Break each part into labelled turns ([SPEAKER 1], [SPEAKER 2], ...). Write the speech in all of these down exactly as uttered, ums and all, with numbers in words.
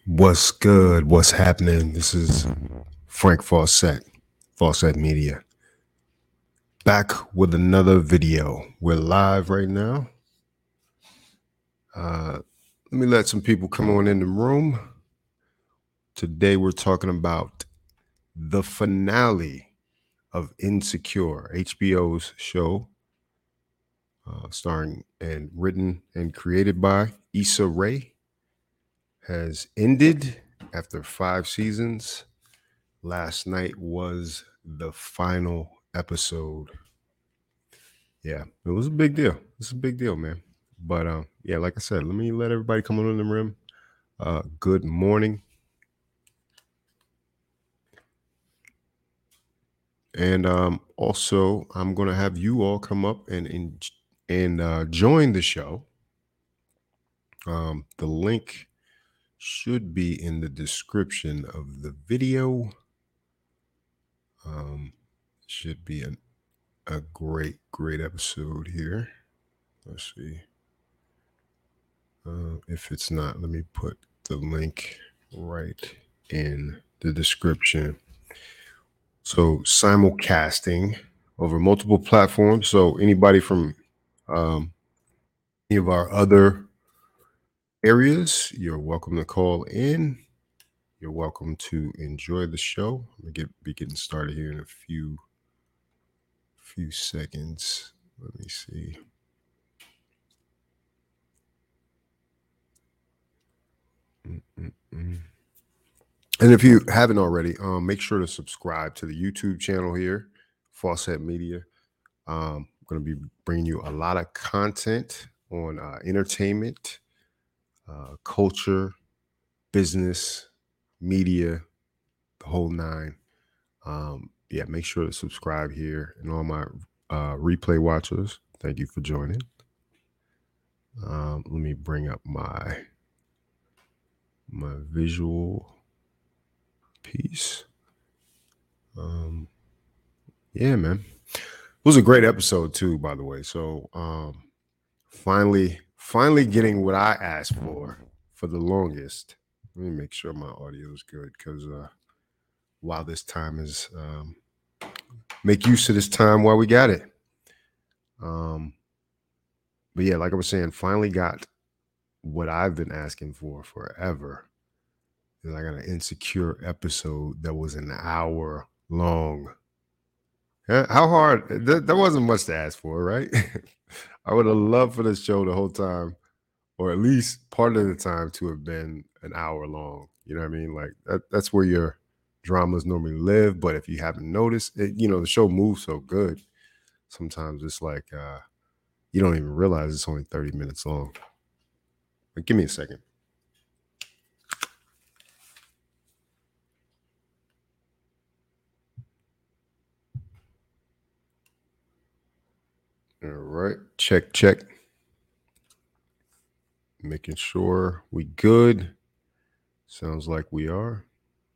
[SPEAKER 1] What's good? What's happening? This is Frank Fawcett, Fawcett Media, back with another video. We're live right now. Uh, let me let some people come on in the room. Today we're talking about the finale of Insecure, H B O's show, uh, starring and written and created by Issa Rae, has ended after five seasons. Last night was the final episode. Yeah, it was a big deal. It's a big deal, man. But um, yeah, like I said, let me let everybody come on in the room. Uh, good morning. And um, also, I'm going to have you all come up and and, and uh, join the show. Um, the link should be in the description of the video. Um, should be an, a great, great episode here. Let's see. Uh, if it's not, let me put the link right in the description. So simulcasting over multiple platforms. So anybody from um, any of our other areas, you're welcome to call in. You're welcome to enjoy the show. I'm gonna get be getting started here in a few few seconds. Let me see. Mm-mm-mm. And if you haven't already, um, make sure to subscribe to the YouTube channel here, Fawcett Media. Um, I'm going to be bringing you a lot of content on uh, entertainment, uh, culture, business, media, the whole nine. Um, yeah, make sure to subscribe here. And all my uh, replay watchers, thank you for joining. Um, let me bring up my my visual piece. Um, yeah, man. It was a great episode too, by the way. So um, finally, finally getting what I asked for for the longest. Let me make sure my audio is good because uh, while this time is um, make use of this time while we got it. Um, but yeah, like I was saying, finally got what I've been asking for forever. Is I got an Insecure episode that was an hour long. Yeah, how hard? That, that wasn't much to ask for, right? I would have loved for this show the whole time, or at least part of the time, to have been an hour long. You know what I mean? Like that, that's where your dramas normally live. But if you haven't noticed, it, you know, the show moves so good. Sometimes it's like uh, you don't even realize it's only thirty minutes long. But give me a second. All right, check, check. Making sure we good. Sounds like we are.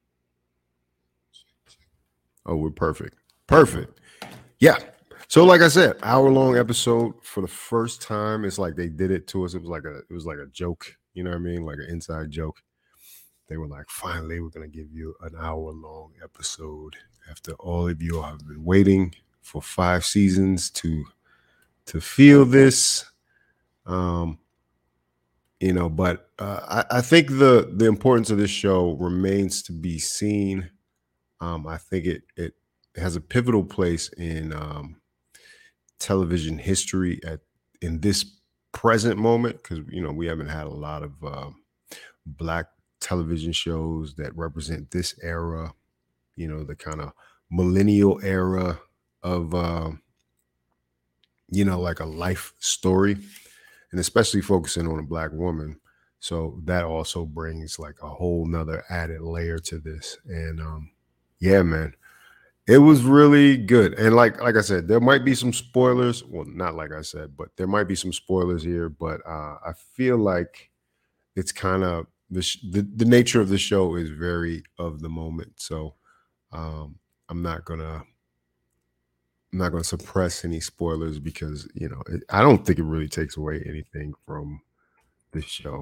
[SPEAKER 1] Oh, we're perfect. Perfect. Yeah. So, like I said, hour long episode for the first time. It's like they did it to us. It was like a it was like a joke. You know what I mean? Like an inside joke. They were like, finally, we're gonna give you an hour long episode after all of you have been waiting for five seasons to to feel this. Um, you know, but uh, I, I think the the importance of this show remains to be seen. Um, I think it it has a pivotal place in um, television history at in this present moment because you know we haven't had a lot of uh, black television shows that represent this era. You know, the kind of millennial era of uh, you know like a life story, and especially focusing on a black woman. So that also brings like a whole nother added layer to this. And um, yeah, man, it was really good. And like like I said, there might be some spoilers. Well, not like I said, but there might be some spoilers here. But uh, I feel like it's kind of the, sh- the the nature of the show is very of the moment. So um, I'm not gonna I'm not gonna suppress any spoilers because you know it, I don't think it really takes away anything from the show.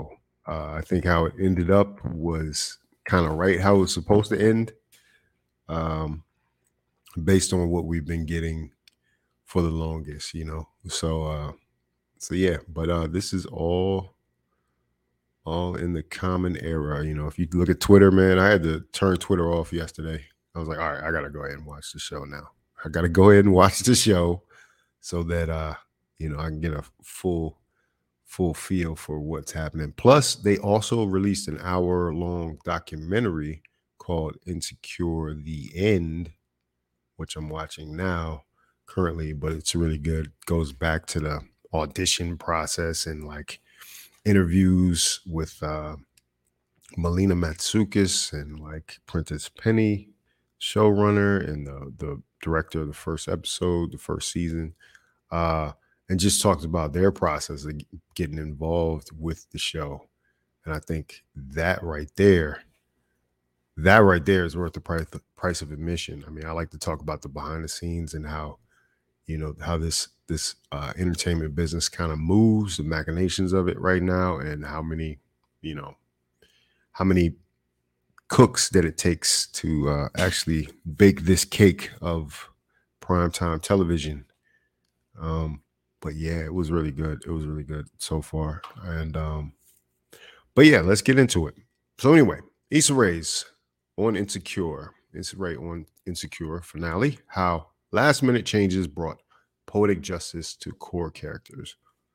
[SPEAKER 1] Uh, I think how it ended up was kind of right how it was supposed to end, um, based on what we've been getting for the longest, you know. So, uh, so yeah. But uh, this is all all in the common era. You know, if you look at Twitter, man, I had to turn Twitter off yesterday. I was like, all right, I gotta go ahead and watch the show now. I gotta go ahead and watch the show so that uh, you know, I can get a full full feel for what's happening. Plus, they also released an hour long documentary called Insecure The End, which I'm watching now currently, but it's really good. Goes back to the audition process and like interviews with uh, Melina Matsoukas and like Prentice Penny, showrunner and the, the director of the first episode, the first season. Uh, and just talked about their process of getting involved with the show. And I think that right there, that right there is worth the price, the price of admission. I mean, I like to talk about the behind the scenes and how, you know, how this this uh, entertainment business kind of moves, the machinations of it right now, and how many, you know, how many cooks that it takes to uh, actually bake this cake of primetime television. Um, but yeah, it was really good. It was really good so far. And um, but yeah, let's get into it. So anyway, Issa Rae's on Insecure. Issa Rae on Insecure finale. How last minute changes brought poetic justice to core characters.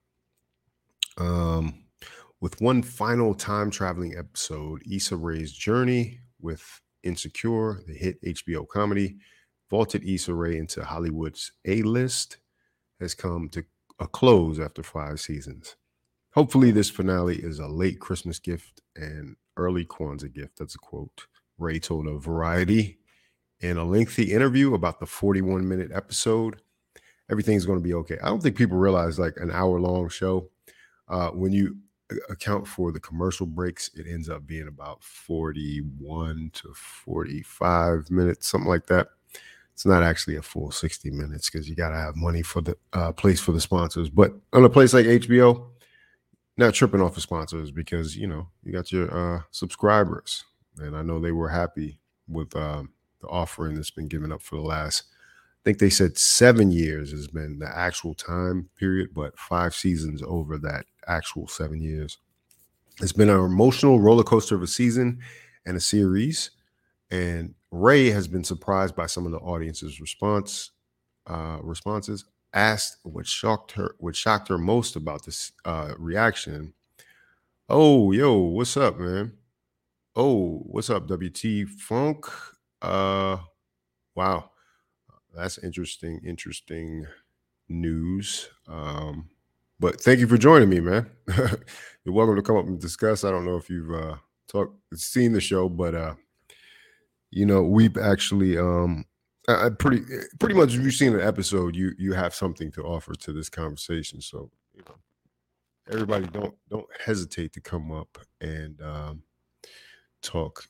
[SPEAKER 1] Um, with one final time traveling episode, Issa Rae's journey with Insecure, the hit H B O comedy, vaulted Issa Rae into Hollywood's A list, has come to a close after five seasons. Hopefully, this finale is a late Christmas gift and early Kwanzaa gift. That's a quote Rae told a Variety in a lengthy interview about the forty-one minute episode. Everything's going to be okay. I don't think people realize like an hour long show, uh, when you account for the commercial breaks, it ends up being about forty-one to forty-five minutes, something like that. It's not actually a full sixty minutes because you got to have money for the uh, place for the sponsors. But on a place like H B O, not tripping off the sponsors because, you know, you got your uh, subscribers. And I know they were happy with um, the offering that's been given up for the last, I think they said seven years has been the actual time period, but five seasons over that actual seven years. It's been an emotional roller coaster of a season and a series. And Rae has been surprised by some of the audience's response uh, responses. Asked what shocked her, what shocked her most about this uh, reaction. Oh, yo, what's up, man? Oh, what's up, W T Funk? Uh, wow, that's interesting. Interesting news. Um, but thank you for joining me, man. You're welcome to come up and discuss. I don't know if you've uh, talked, seen the show, but uh, you know, we've actually um I, I pretty pretty much if you've seen an episode, you you have something to offer to this conversation. So, you know, everybody don't don't hesitate to come up and um talk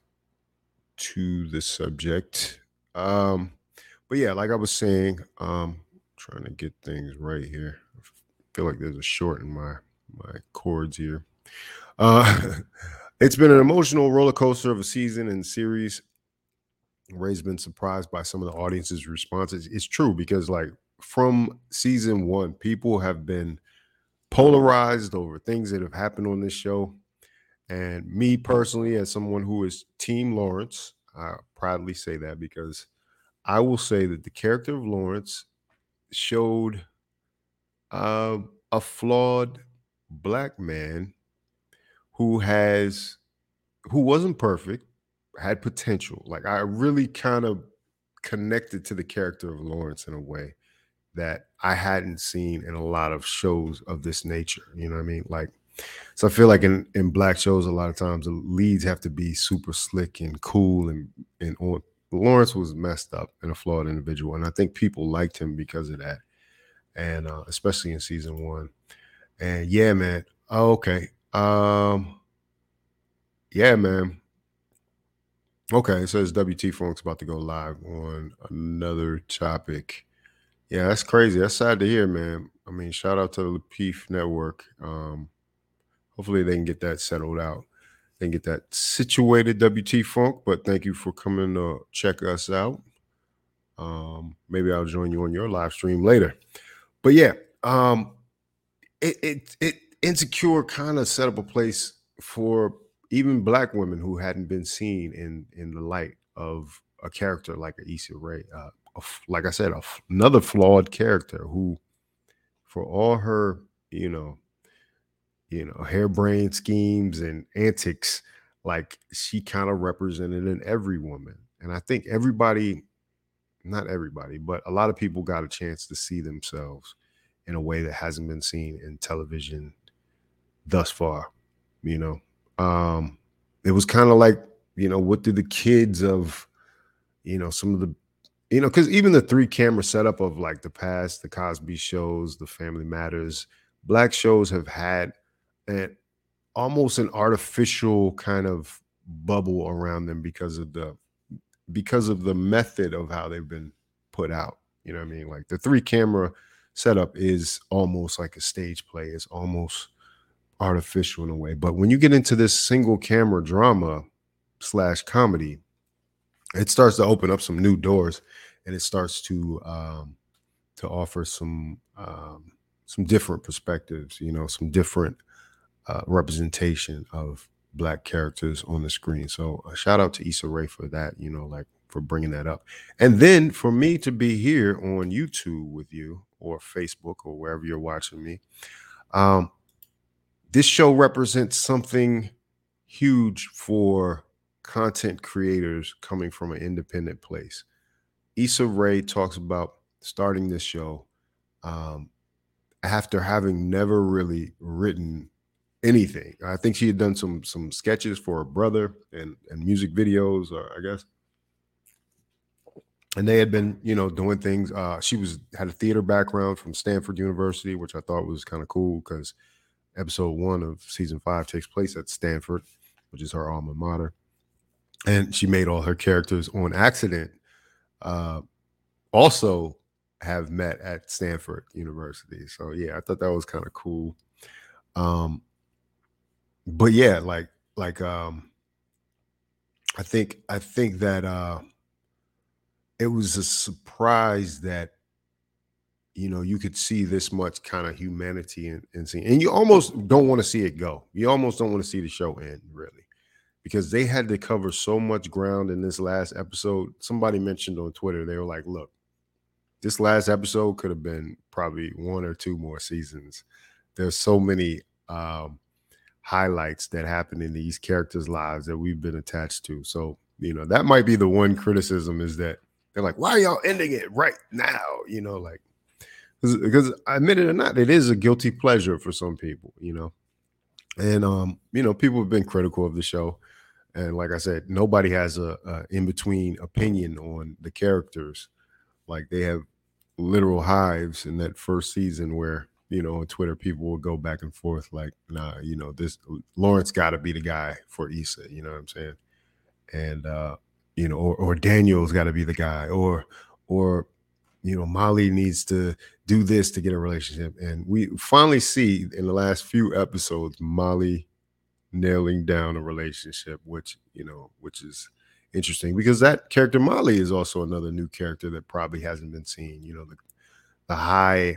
[SPEAKER 1] to the subject. Um but yeah, like I was saying, um trying to get things right here. I feel like there's a short in my my chords here. Uh it's been an emotional roller coaster of a season and series. Ray's been surprised by some of the audience's responses. It's true because, like, from season one, people have been polarized over things that have happened on this show. And me personally, as someone who is Team Lawrence, I proudly say that because I will say that the character of Lawrence showed uh, a flawed black man who has who wasn't perfect, had potential. Like I really kind of connected to the character of Lawrence in a way that I hadn't seen in a lot of shows of this nature. You know what I mean? Like, so I feel like in, in black shows, a lot of times the leads have to be super slick and cool and and on. Lawrence was messed up and a flawed individual, and I think people liked him because of that, and uh, especially in season one. And yeah, man. Oh, okay. Um, yeah, man. Okay, it says W T Funk's about to go live on another topic. Yeah, that's crazy. That's sad to hear, man. I mean, shout out to the Leaf Network. Um, hopefully they can get that settled out and get that situated, W T Funk. But thank you for coming to check us out. Um, maybe I'll join you on your live stream later. But yeah, um, it it, it Insecure kind of set up a place for even black women who hadn't been seen in in the light of a character like Issa Rae. Uh, a f- like I said, a f- another flawed character who, for all her, you know, you know, harebrained schemes and antics, like she kind of represented in every woman. And I think everybody, not everybody, but a lot of people got a chance to see themselves in a way that hasn't been seen in television thus far. You know, um, it was kind of like, you know, what did the kids of, you know, some of the, you know, because even the three camera setup of like the past, the Cosby shows, the Family Matters, black shows have had an almost an artificial kind of bubble around them because of the because of the method of how they've been put out. You know what I mean? Like the three camera setup is almost like a stage play. It's almost artificial in a way. But when you get into this single camera drama slash comedy, it starts to open up some new doors, and it starts to um, to offer some um, some different perspectives. You know, some different uh, representation of black characters on the screen. So a shout out to Issa Rae for that, you know, like for bringing that up. And then for me to be here on YouTube with you or Facebook or wherever you're watching me, um, this show represents something huge for content creators coming from an independent place. Issa Rae talks about starting this show um, after having never really written anything. I think she had done some some sketches for her brother and and music videos, uh, I guess. And they had been, you know, doing things. Uh, she was had a theater background from Stanford University, which I thought was kind of cool because episode one of season five takes place at Stanford, which is her alma mater. And she made all her characters on accident. Uh, also have met at Stanford University. So yeah, I thought that was kind of cool. Um, but yeah, like like um I think I think that uh it was a surprise that you know you could see this much kind of humanity in, in scene, and you almost don't want to see it go. You almost don't want to see the show end, really, because they had to cover so much ground in this last episode. Somebody mentioned on Twitter, they were like, "Look, this last episode could have been probably one or two more seasons. There's so many um, highlights that happen in these characters' lives that we've been attached to." So, you know, that might be the one criticism is that they're like, why are y'all ending it right now? You know, like, because admit it or not, it is a guilty pleasure for some people, you know. And, um, you know, people have been critical of the show. And like I said, nobody has a, a in between opinion on the characters. Like they have literal hives in that first season where you know on Twitter people will go back and forth like, nah, you know this Lawrence got to be the guy for Issa, you know what I'm saying? And uh, you know, or, or Daniel's got to be the guy, or or you know Molly needs to do this to get a relationship. And we finally see in the last few episodes Molly nailing down a relationship, which you know, which is interesting because that character Molly is also another new character that probably hasn't been seen. You know, the, the high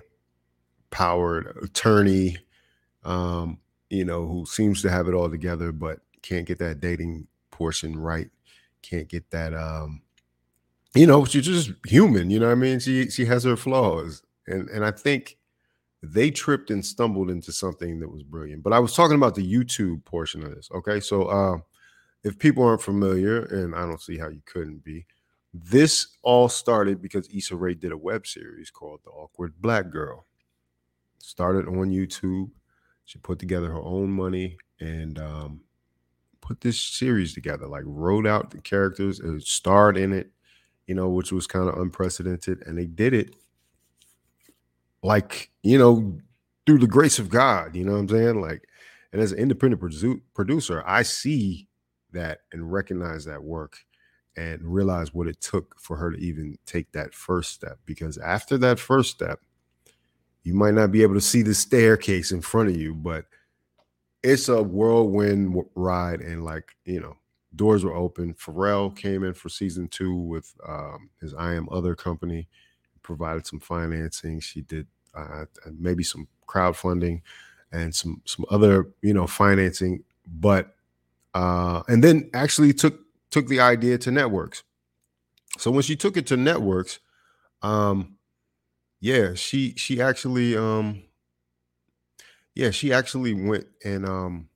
[SPEAKER 1] powered attorney, um, you know, who seems to have it all together, but can't get that dating portion right. Can't get that, um, you know, she's just human. You know what I mean? She she has her flaws, and and I think they tripped and stumbled into something that was brilliant. But I was talking about the YouTube portion of this. Okay, so uh, if people aren't familiar, and I don't see how you couldn't be, this all started because Issa Rae did a web series called The Awkward Black Girl. Started on YouTube. She put together her own money and um, put this series together, like wrote out the characters and starred in it, you know, which was kind of unprecedented. And they did it like, you know, through the grace of God, you know what I'm saying? Like, and as an independent produ- producer, I see that and recognize that work and realize what it took for her to even take that first step. Because after that first step, you might not be able to see the staircase in front of you, but it's a whirlwind w- ride, and like you know, doors were open. Pharrell came in for season two with um, his I Am Other company, provided some financing. She did uh, maybe some crowdfunding and some some other you know financing, but uh, and then actually took took the idea to networks. So when she took it to networks, um, yeah, she she actually um, yeah she actually went and um,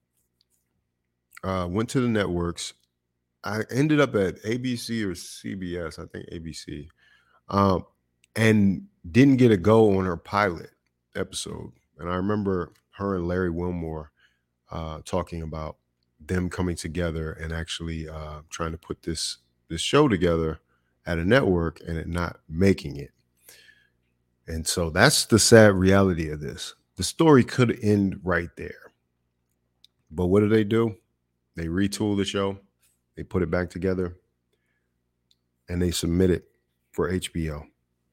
[SPEAKER 1] uh, went to the networks. I ended up at A B C or C B S, I think A B C, um, and didn't get a go on her pilot episode. And I remember her and Larry Wilmore uh, talking about them coming together and actually uh, trying to put this this show together at a network and it not making it. And so that's the sad reality of this. The story could end right there, but what do they do? They retool the show, they put it back together, and they submit it for H B O.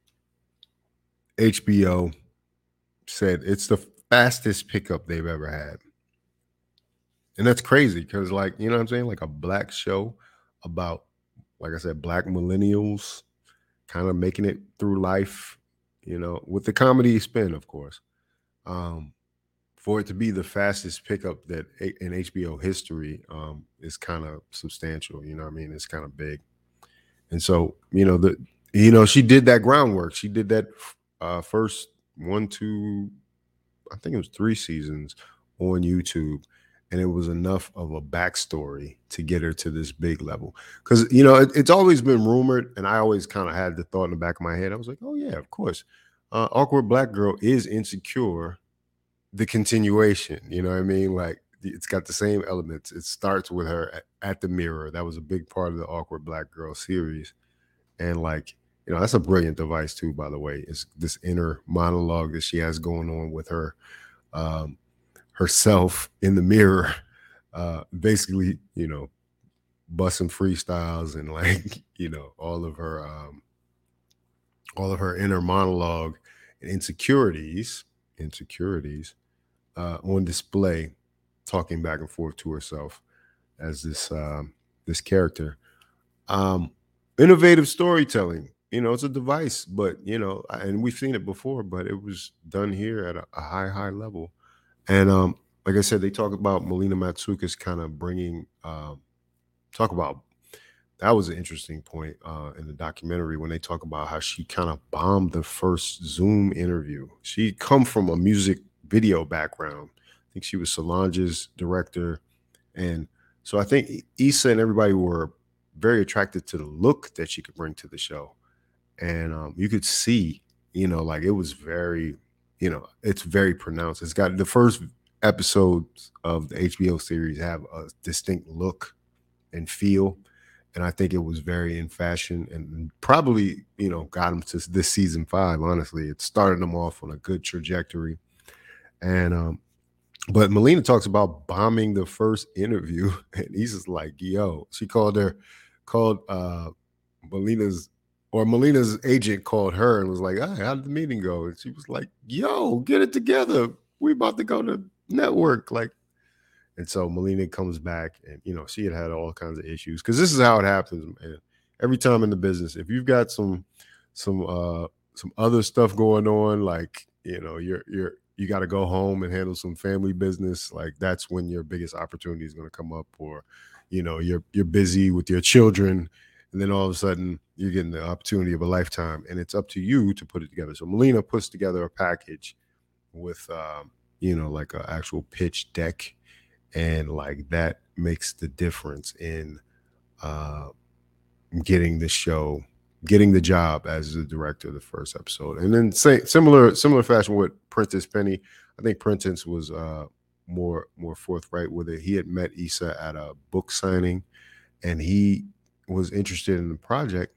[SPEAKER 1] H B O said it's the fastest pickup they've ever had. And that's crazy because, like, you know what I'm saying? Like a black show about, like I said, black millennials kind of making it through life, you know, with the comedy spin, of course. Um, for it to be the fastest pickup that a- in H B O history um, is kind of substantial. You know what I mean? It's kind of big. And so, you know, the you know, she did that groundwork. She did that uh, first one, two, I think it was three seasons on YouTube, and it was enough of a backstory to get her to this big level. Because you know, it, it's always been rumored, and I always kind of had the thought in the back of my head. I was like, oh yeah, of course, uh, awkward black girl is Insecure, the continuation. You know what I mean? Like it's got the same elements. It starts with her at, at the mirror. That was a big part of the awkward black girl series, and like you know, that's a brilliant device too. By the way, it's this inner monologue that she has going on with her um, herself in the mirror, uh, basically, you know, busting freestyles and like, you know, all of her, um, all of her inner monologue and insecurities, insecurities uh, on display, talking back and forth to herself as this um, this character. Um, Innovative storytelling. You know, it's a device, but you know, and we've seen it before, but it was done here at a, a high, high level. And um, like I said, they talk about Melina Matsoukas kind of bringing um, talk about that was an interesting point uh, in the documentary when they talk about how she kind of bombed the first Zoom interview. She come from a music video background. I think she was Solange's director, and so I think Issa and everybody were very attracted to the look that she could bring to the show, and um, you could see, you know, like it was very, you know, it's very pronounced. It's got the first episodes of the H B O series have a distinct look and feel, and I think it was very in fashion and probably, you know, got them to this season five. Honestly, it started them off on a good trajectory, and um, but Melina talks about bombing the first interview, and he's just like, "Yo," she called her, called uh Melina's or Melina's agent called her and was like, "Hey, how did the meeting go?" And she was like, "Yo, get it together. We about to go to network." Like, and so Melina comes back, and you know, she had had all kinds of issues because this is how it happens, man. Every time in the business, if you've got some some uh some other stuff going on, like you know, you're you're you got to go home and handle some family business, like that's when your biggest opportunity is going to come up, or you know, you're you're busy with your children, and then all of a sudden you're getting the opportunity of a lifetime, and it's up to you to put it together. So Melina puts together a package with um, you know, like an actual pitch deck, and like that makes the difference in uh getting the show, getting the job as the director of the first episode. And then say, similar similar fashion with Prentice Penny. I think Prentice was uh more more forthright with it. He had met Issa at a book signing, and he was interested in the project,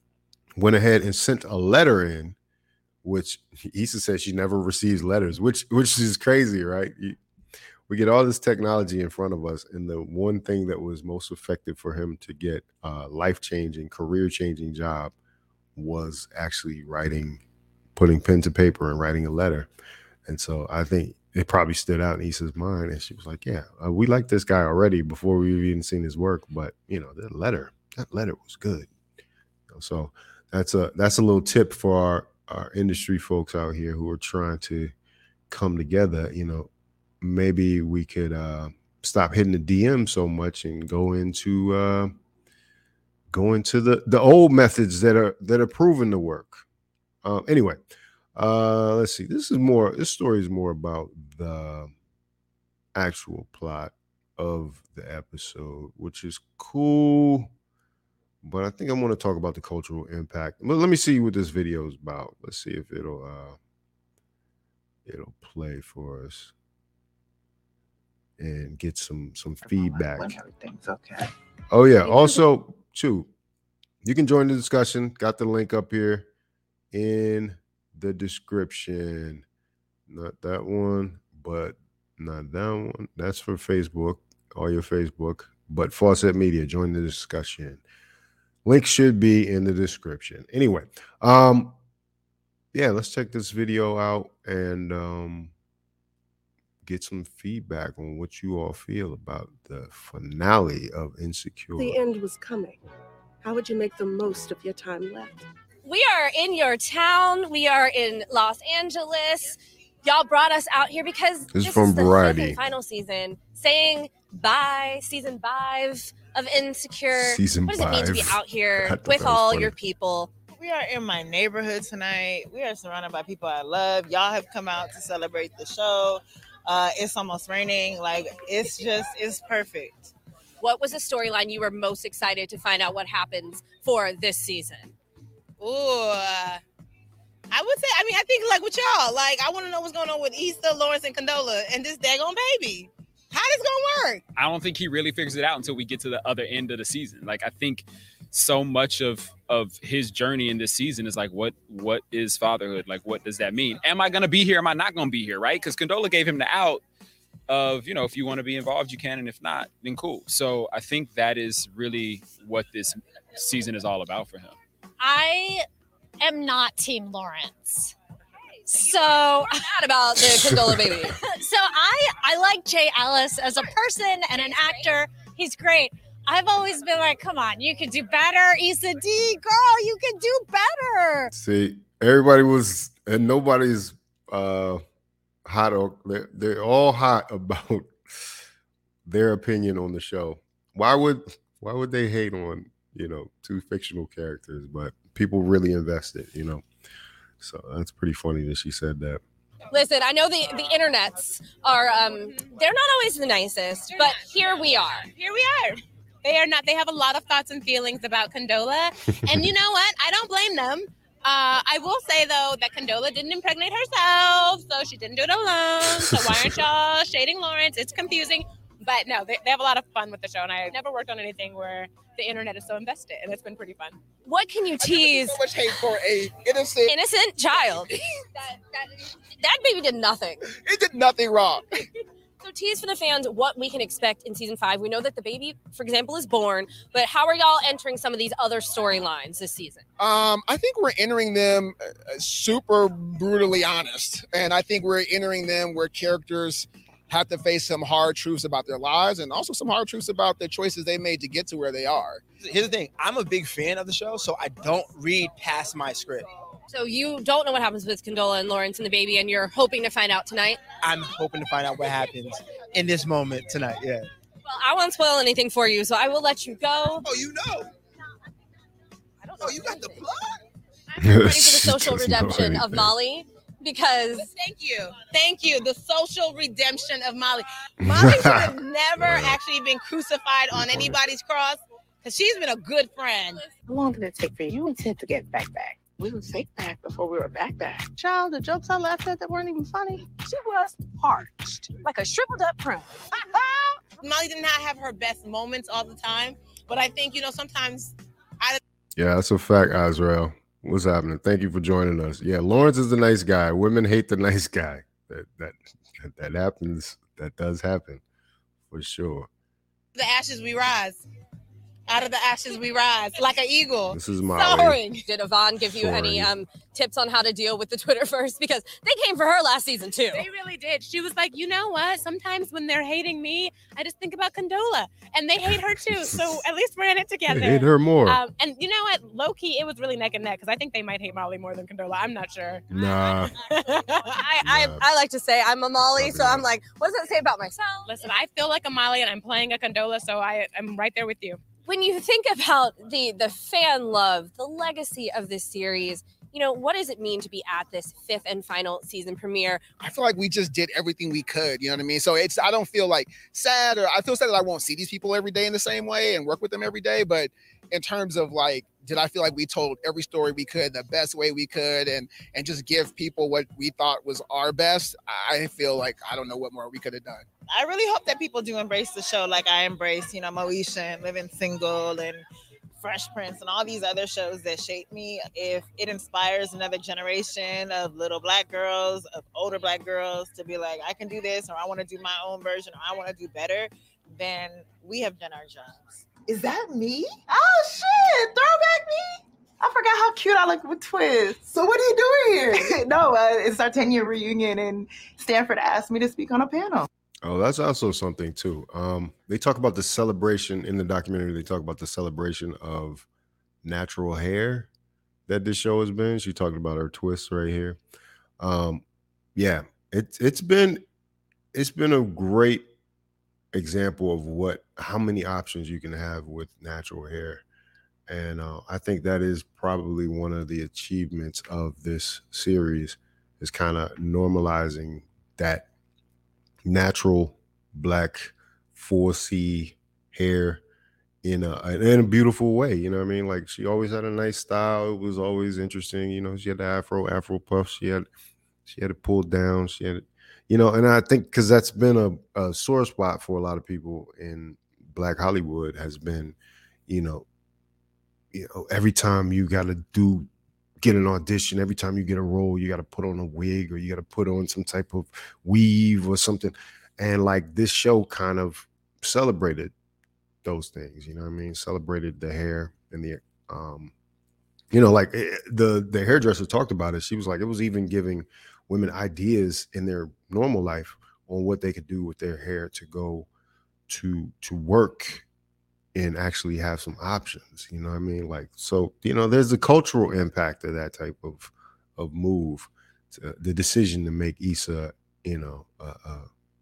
[SPEAKER 1] went ahead and sent a letter in, which Issa said she never receives letters, which which is crazy, right? You- we get all this technology in front of us, and the one thing that was most effective for him to get a life-changing, career-changing job was actually writing, putting pen to paper and writing a letter. And so I think it probably stood out in Issa's mind, and she was like, "Yeah, uh, we like this guy already before we've even seen his work, but you know, that letter, that letter was good." You know, so that's a that's a little tip for our our industry folks out here who are trying to come together. You know, maybe we could uh, stop hitting the D M so much and go into uh, go into the the old methods that are that are proven to work. Um, anyway. Uh, let's see. This is more. This story is more about the actual plot of the episode, which is cool. But I think I want to talk about the cultural impact. But let me see what this video is about. Let's see if it'll uh, it'll play for us and get some some feedback.
[SPEAKER 2] When everything's okay.
[SPEAKER 1] Oh yeah. Also, too, you can join the discussion. Got the link up here in the description. Not that one, but not that one. That's for Facebook, all your Facebook. But Fawcett Media, join the discussion. Link should be in the description. Anyway, um, yeah, let's check this video out and um get some feedback on what you all feel about the finale of Insecure.
[SPEAKER 3] The end was coming. How would you make the most of your time left?
[SPEAKER 4] We are in your town. We are in Los Angeles. Y'all brought us out here because
[SPEAKER 1] this,
[SPEAKER 4] this
[SPEAKER 1] from
[SPEAKER 4] is the
[SPEAKER 1] Variety.
[SPEAKER 4] second final season. Saying bye, season five of Insecure.
[SPEAKER 1] Season
[SPEAKER 4] what does it mean to be
[SPEAKER 1] five.
[SPEAKER 4] out here
[SPEAKER 1] I thought
[SPEAKER 4] with
[SPEAKER 1] that was
[SPEAKER 4] all
[SPEAKER 1] funny.
[SPEAKER 4] your people?
[SPEAKER 2] We are in my neighborhood tonight. We are surrounded by people I love. Y'all have come out to celebrate the show. Uh, it's almost raining. Like, it's just, it's perfect.
[SPEAKER 4] What was the storyline you were most excited to find out what happens for this season?
[SPEAKER 2] Ooh, uh, I would say, I mean, I think like with y'all, like, I want to know what's going on with Issa, Lawrence, and Condola and this daggone baby. How this gonna work?
[SPEAKER 5] I don't think he really figures it out until we get to the other end of the season. Like, I think so much of of his journey in this season is like, what what is fatherhood? Like, what does that mean? Am I gonna be here? Am I not gonna be here? Right? Because Condola gave him the out of, you know, if you want to be involved, you can, and if not, then cool. So I think that is really what this season is all about for him.
[SPEAKER 6] I am not Team Lawrence. So
[SPEAKER 4] Not about the Condola baby.
[SPEAKER 6] so I I like Jay Ellis as a person and an actor. He's great. I've always been like, come on, you can do better. Issa D, girl, you can do better.
[SPEAKER 1] See, everybody was, and nobody's uh, hot. Or, they're, they're all hot about their opinion on the show. Why would why would they hate on, you know, two fictional characters, but people really invested, you know? So that's pretty funny that she said that.
[SPEAKER 4] Listen, I know the, the internets are, um, they're not always the nicest, but here we are.
[SPEAKER 7] Here we are. They are not, they have a lot of thoughts and feelings about Condola. And you know what? I don't blame them. Uh, I will say, though, that Condola didn't impregnate herself, so she didn't do it alone. So why aren't y'all shading Lawrence? It's confusing. But no, they, they have a lot of fun with the show, and I've never worked on anything where the internet is so invested, and it's been pretty fun.
[SPEAKER 4] What can you tease?
[SPEAKER 8] So much hate for a innocent.
[SPEAKER 4] Innocent child. that, that, that baby did nothing.
[SPEAKER 8] It did nothing wrong.
[SPEAKER 4] So tease for the fans what we can expect in season five. We know that the baby, for example, is born, but how are y'all entering some of these other storylines this season?
[SPEAKER 8] Um, I think we're entering them uh, super brutally honest, and I think we're entering them where characters have to face some hard truths about their lives and also some hard truths about the choices they made to get to where they are.
[SPEAKER 9] Here's the thing. I'm a big fan of the show, so I don't read past my script.
[SPEAKER 4] So you don't know what happens with Condola and Lawrence and the baby, and you're hoping to find out tonight?
[SPEAKER 9] I'm hoping to find out what happens in this moment tonight, yeah.
[SPEAKER 4] Well, I won't spoil anything for you, so I will let you go.
[SPEAKER 8] Oh, you know.
[SPEAKER 4] I don't know.
[SPEAKER 8] Oh, you got the plug?
[SPEAKER 4] I'm ready for the
[SPEAKER 1] She
[SPEAKER 4] social
[SPEAKER 1] doesn't know
[SPEAKER 4] redemption of
[SPEAKER 1] anything.
[SPEAKER 4] Molly, because
[SPEAKER 7] Thank you. Thank you. The social redemption of Molly. Molly should have never actually been crucified on anybody's cross because she's been a good friend.
[SPEAKER 2] How long did it take for you and Ted to get back back? We were fake back before we were back back. Child, the jokes I laughed at that weren't even funny.
[SPEAKER 3] She was parched, like a shriveled up prune.
[SPEAKER 7] Molly did not have her best moments all the time, but I think, you know, sometimes
[SPEAKER 1] Yeah, that's a fact, Azrael. What's happening? Thank you for joining us. Yeah, Lawrence is the nice guy. Women hate the nice guy. That that that, that happens. That does happen for sure.
[SPEAKER 7] the ashes we rise. Out of the ashes we rise like an eagle.
[SPEAKER 1] This is Molly.
[SPEAKER 7] Soaring.
[SPEAKER 4] Did Yvonne give you
[SPEAKER 1] Soaring.
[SPEAKER 4] any um tips on how to deal with the Twitterverse? Because they came for her last season too.
[SPEAKER 7] They really did. She was like, you know what? Sometimes when they're hating me, I just think about Condola, and they hate her too. So at least we're in it together.
[SPEAKER 1] They hate her more.
[SPEAKER 7] Um, and you know what? Low key, it was really neck and neck because I think they might hate Molly more than Condola. I'm not sure.
[SPEAKER 1] Nah.
[SPEAKER 4] I, I
[SPEAKER 1] Nah.
[SPEAKER 4] I like to say I'm a Molly, so
[SPEAKER 1] Probably
[SPEAKER 4] I'm
[SPEAKER 1] not.
[SPEAKER 4] like, what does that say about myself?
[SPEAKER 7] Listen, I feel like a Molly and I'm playing a Condola, so I, I'm right there with you.
[SPEAKER 4] When you think about the the fan love, the legacy of this series, you know, what does it mean to be at this fifth and final season premiere?
[SPEAKER 8] I feel like we just did everything we could. You know what I mean? So it's I don't feel like sad or I feel sad that I won't see these people every day in the same way and work with them every day. But in terms of like, did I feel like we told every story we could the best way we could and and just give people what we thought was our best? I feel like I don't know what more we could have done.
[SPEAKER 2] I really hope that people do embrace the show like I embrace, you know, Moesha and Living Single and Fresh Prince and all these other shows that shaped me. If it inspires another generation of little black girls, of older black girls to be like, I can do this, or I want to do my own version, or I want to do better, then we have done our jobs.
[SPEAKER 10] Is that me? Oh shit, throwback me? I forgot how cute I look with twists. So what are you doing here? no, uh, it's our ten year reunion and Stanford asked me to speak on a panel.
[SPEAKER 1] Oh, that's also something too. Um, they talk about the celebration in the documentary. They talk about the celebration of natural hair that this show has been. She talked about her twists right here. Um, yeah, it's it's been it's been a great example of what how many options you can have with natural hair, and uh, I think that is probably one of the achievements of this series is kind of normalizing that natural black four C hair in a in a beautiful way. You know what I mean? Like she always had a nice style. It was always interesting. You know, she had the afro, afro puff. She had she had it pulled down. She had it, you know, and I think because that's been a, a sore spot for a lot of people in Black Hollywood has been, you know, you know, every time you gotta do get an audition, every time you get a role, you got to put on a wig or you got to put on some type of weave or something. And like this show kind of celebrated those things, you know what I mean? Celebrated the hair and the, um, you know, like it, the, the hairdresser talked about it. She was like, it was even giving women ideas in their normal life on what they could do with their hair to go to, to work and actually have some options, you know what I mean? Like, so, you know, there's a cultural impact of that type of, of move, to, the decision to make Issa, you know, a, a,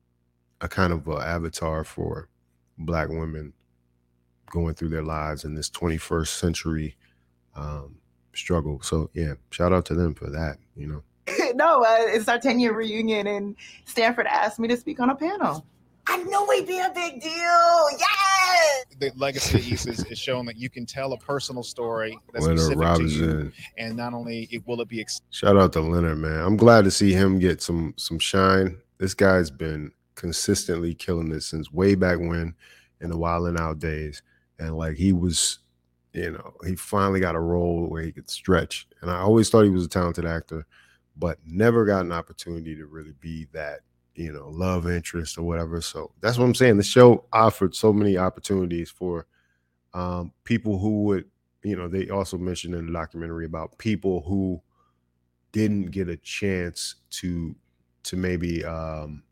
[SPEAKER 1] a kind of a avatar for Black women going through their lives in this twenty-first century um, struggle. So yeah, shout out to them for that, you know.
[SPEAKER 10] no, uh, it's our ten year reunion and Stanford asked me to speak on a panel. I know it'd be a big deal. Yes.
[SPEAKER 11] The legacy of Issa is, is showing that you can tell a personal story that's
[SPEAKER 1] Leonard
[SPEAKER 11] specific
[SPEAKER 1] Robinson.
[SPEAKER 11] to you, and not only it, will it be. Ex-
[SPEAKER 1] Shout out to Leonard, man. I'm glad to see him get some some shine. This guy's been consistently killing it since way back when in the Wild 'N Out days, and like he was, you know, he finally got a role where he could stretch. And I always thought he was a talented actor, but never got an opportunity to really be that, you know, love interest or whatever. So that's what I'm saying. The show offered so many opportunities for um, people who would, you know, they also mentioned in the documentary about people who didn't get a chance to, to maybe um,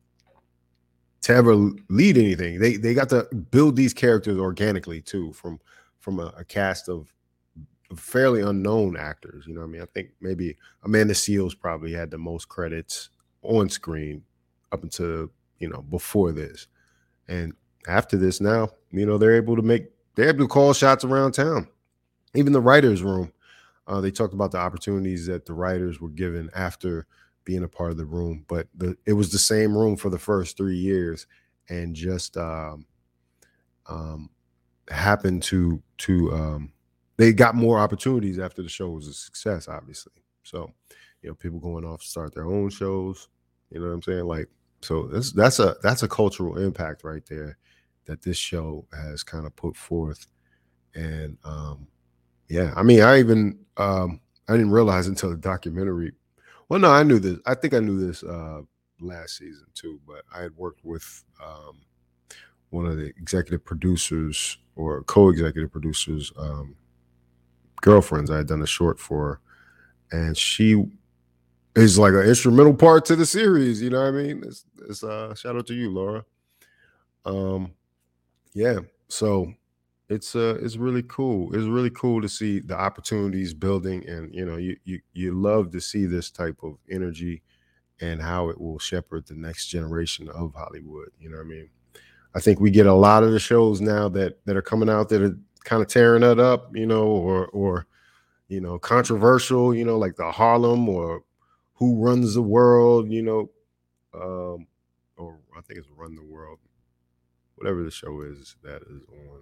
[SPEAKER 1] to ever lead anything. They they got to build these characters organically too, from from a, a cast of fairly unknown actors. You know what I mean? I think maybe Amanda Seals probably had the most credits on screen up until, you know, before this. And after this now, you know, they're able to make, they're able to call shots around town. Even the writer's room, uh, they talked about the opportunities that the writers were given after being a part of the room, but the, it was the same room for the first three years and just um, um, happened to, to um, they got more opportunities after the show was a success, obviously. So, you know, people going off to start their own shows, you know what I'm saying? Like, so that's, that's a, that's a cultural impact right there that this show has kind of put forth. And um, yeah, I mean, I even, um, I didn't realize until the documentary. Well, no, I knew this. I think I knew this uh, last season too, but I had worked with um, one of the executive producers or co-executive producers, um, girlfriends. I had done a short for her, and she is like an instrumental part to the series. You know what I mean? It's, it's uh, shout out to you, Laura. Um, yeah. So it's uh, it's really cool. It's really cool to see the opportunities building, and you know, you you you love to see this type of energy and how it will shepherd the next generation of Hollywood. You know what I mean? I think we get a lot of the shows now that that are coming out that are kind of tearing it up, you know, or or you know, controversial, you know, like the Harlem or Who Runs the World, you know, um, or I think it's Run the World, whatever the show is that is on.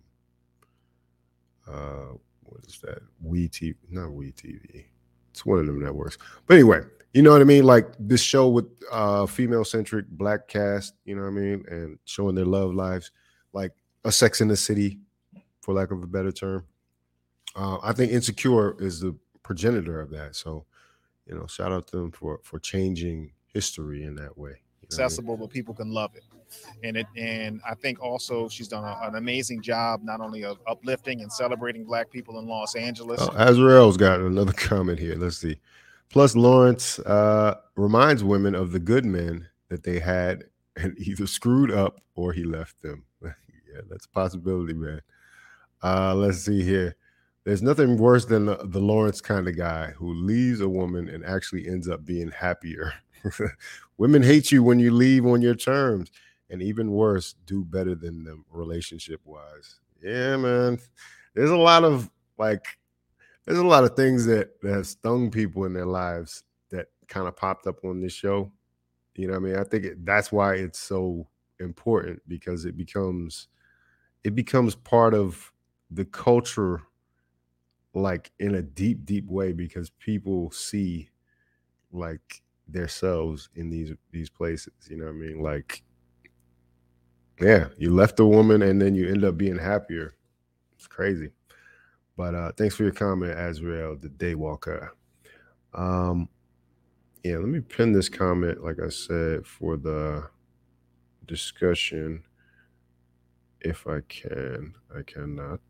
[SPEAKER 1] Um, uh, what is that? We T V, not We T V. It's one of them networks. But anyway, you know what I mean? Like this show with uh female centric black cast, you know what I mean? And showing their love lives, like a Sex in the City, for lack of a better term. Uh, I think Insecure is the progenitor of that. So, you know, shout out to them for for changing history in that way. You know what I mean?
[SPEAKER 11] Accessible, but people can love it. And it and I think also she's done a, an amazing job not only of uplifting and celebrating black people in Los Angeles.
[SPEAKER 1] Oh, Azrael's got another comment here. Let's see. Plus, Lawrence uh, reminds women of the good men that they had and either screwed up or he left them. Yeah, that's a possibility, man. Uh, let's see here. There's nothing worse than the, the Lawrence kind of guy who leaves a woman and actually ends up being happier. Women hate you when you leave on your terms, and even worse, do better than them relationship wise. Yeah, man. There's a lot of like, there's a lot of things that, that have stung people in their lives that kind of popped up on this show. You know what I mean? I think it, that's why it's so important, because it becomes, it becomes part of the culture, like in a deep, deep way, because people see like themselves in these these places. You know what I mean? Like, yeah, you left a woman and then you end up being happier. It's crazy. But uh thanks for your comment, Azrael, the Daywalker. Um, yeah, let me pin this comment, like I said, for the discussion. If I can, I cannot,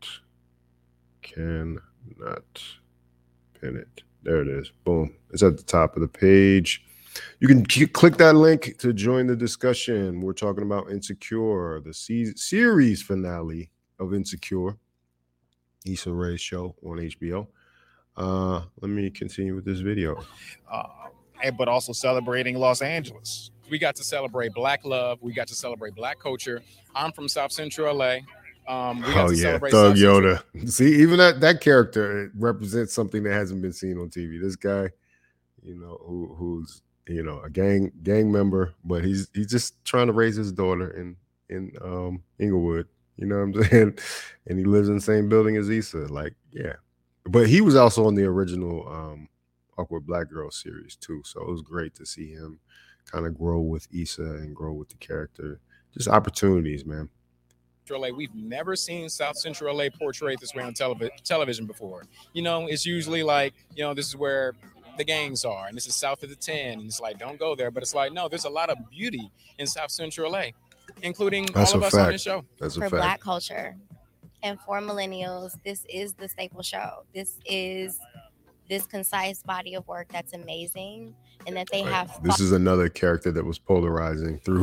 [SPEAKER 1] cannot pin it. There it is. Boom. It's at the top of the page. You can c- click that link to join the discussion. We're talking about Insecure, the se- series finale of Insecure, Issa Rae's show on H B O. Uh, let me continue with this video.
[SPEAKER 11] Uh, and, but also celebrating Los Angeles.
[SPEAKER 5] We got to celebrate Black love. We got to celebrate Black culture. I'm from South Central L A. Um, we got
[SPEAKER 1] Oh
[SPEAKER 5] to
[SPEAKER 1] yeah,
[SPEAKER 5] celebrate
[SPEAKER 1] Thug
[SPEAKER 5] South Central-
[SPEAKER 1] Yoda. See, even that that character represents something that hasn't been seen on T V. This guy, you know, who who's you know a gang gang member, but he's he's just trying to raise his daughter in in um Inglewood. You know what I'm saying? And he lives in the same building as Issa. Like, yeah, but he was also on the original um Awkward Black Girl series too. So it was great to see him kind of grow with Issa and grow with the character. Just opportunities, man.
[SPEAKER 5] L A. We've never seen South Central L A portrayed this way on televi- television before. You know, it's usually like, you know, this is where the gangs are, and this is south of the ten, and it's like, don't go there. But it's like, no, there's a lot of beauty in South Central L A, including
[SPEAKER 1] That's
[SPEAKER 5] all of
[SPEAKER 1] a
[SPEAKER 5] us on
[SPEAKER 1] fact.
[SPEAKER 5] this show.
[SPEAKER 1] That's a
[SPEAKER 12] for
[SPEAKER 1] fact.
[SPEAKER 12] Black culture and for millennials, this is the staple show. This is this concise body of work that's amazing, and that they
[SPEAKER 1] Right.
[SPEAKER 12] have
[SPEAKER 1] This is another character that was polarizing through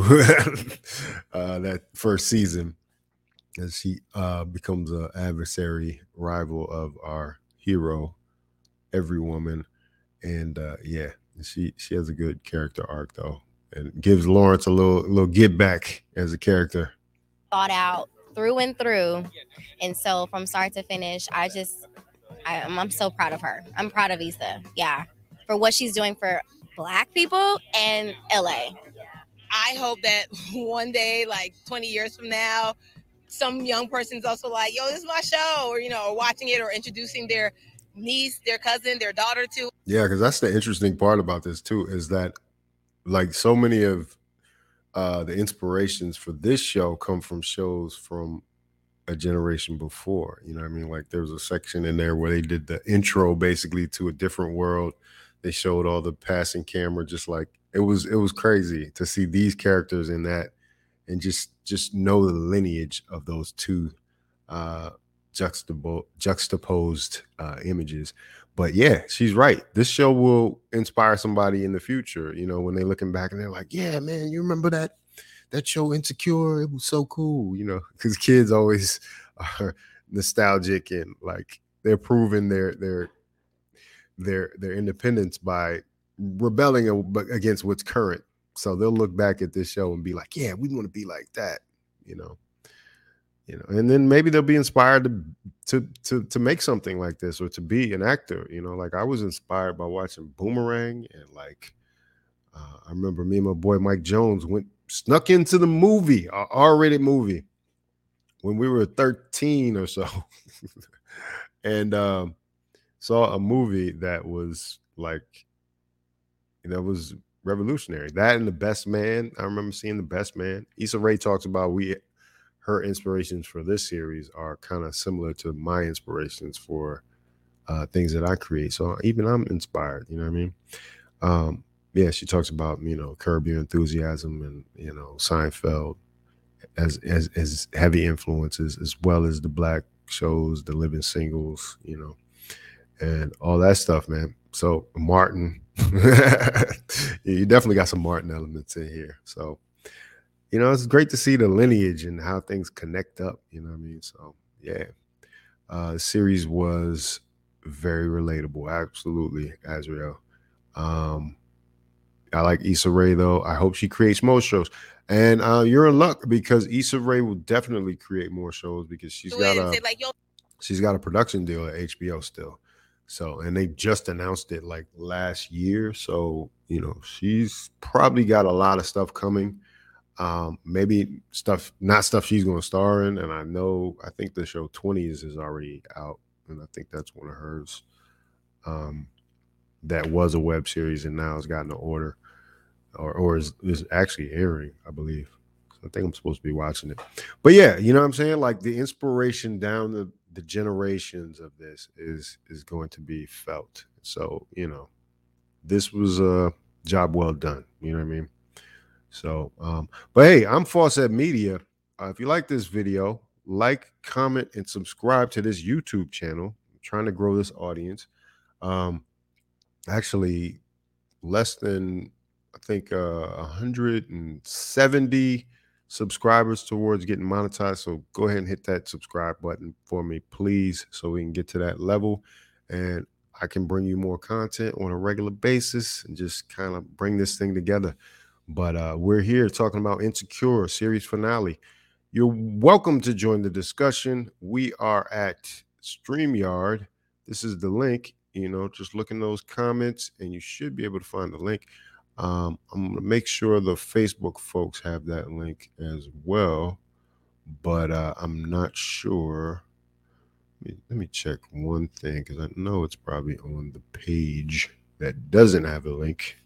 [SPEAKER 1] uh, that first season, as he uh, becomes an adversary rival of our hero, Every Woman. And uh, yeah, she she has a good character arc though, and gives Lawrence a little little get back as a character.
[SPEAKER 12] thought out through and through. And so from start to finish, I just, I, I'm, I'm so proud of her. I'm proud of Issa. Yeah. For what she's doing for Black people and L A.
[SPEAKER 7] I hope that one day, like twenty years from now, some young person's also like, yo, this is my show, or, you know, or watching it or introducing their niece, their cousin, their daughter to.
[SPEAKER 1] Yeah, because that's the interesting part about this too, is that like so many of uh, the inspirations for this show come from shows from a generation before. You know what I mean? Like there was a section in there where they did the intro basically to A Different World. They showed all the passing camera, just like it was it was crazy to see these characters in that and just just know the lineage of those two uh, juxtapo- juxtaposed uh, images. But yeah, she's right. This show will inspire somebody in the future. You know, when they're looking back and they're like, "Yeah, man, you remember that that show Insecure? It was so cool." You know, because kids always are nostalgic and like they're proving their their their their independence by rebelling against what's current. So they'll look back at this show and be like, "Yeah, we want to be like that." You know. You know, and then maybe they'll be inspired to, to to to make something like this or to be an actor. You know, like I was inspired by watching Boomerang, and like uh, I remember me and my boy Mike Jones went snuck into the movie, a R-rated movie, when we were thirteen or so, and um, saw a movie that was like that was revolutionary. That and The Best Man. I remember seeing The Best Man. Issa Rae talks about we. Her inspirations for this series are kind of similar to my inspirations for uh, things that I create. So even I'm inspired, you know what I mean? Um, yeah, she talks about, you know, Curb Your Enthusiasm and, you know, Seinfeld as, as, as heavy influences, as well as the Black shows, The Living Singles, you know, and all that stuff, man. So Martin, yeah, you definitely got some Martin elements in here. So, you know, it's great to see the lineage and how things connect up. You know what I mean? So, yeah. Uh, the series was very relatable. Absolutely, Azriel. Um, I like Issa Rae, though. I hope she creates more shows. And uh, you're in luck because Issa Rae will definitely create more shows because she's got a,
[SPEAKER 7] like, yo-
[SPEAKER 1] she's got a production deal at H B O still. So, and they just announced it like last year. So, you know, she's probably got a lot of stuff coming. Um, maybe stuff, not stuff she's going to star in. And I know, I think the show twenties is already out. And I think that's one of hers. Um, that was a web series and now it's gotten an order or, or is, is actually airing, I believe. So I think I'm supposed to be watching it. But yeah, you know what I'm saying? Like the inspiration down the, the generations of this is, is going to be felt. So, you know, this was a job well done. You know what I mean? So, um, but hey, I'm Fawcett Media. Uh, if you like this video, like, comment, and subscribe to this YouTube channel. I'm trying to grow this audience. Um, actually, less than, I think, uh, one hundred seventy subscribers towards getting monetized. So go ahead and hit that subscribe button for me, please, so we can get to that level. And I can bring you more content on a regular basis and just kind of bring this thing together. But uh, we're here talking about Insecure series finale. You're welcome to join the discussion. We are at StreamYard. This is the link. You know, just look in those comments and you should be able to find the link. Um, I'm going to make sure the Facebook folks have that link as well. But uh, I'm not sure. Let me, let me check one thing because I know it's probably on the page that doesn't have a link.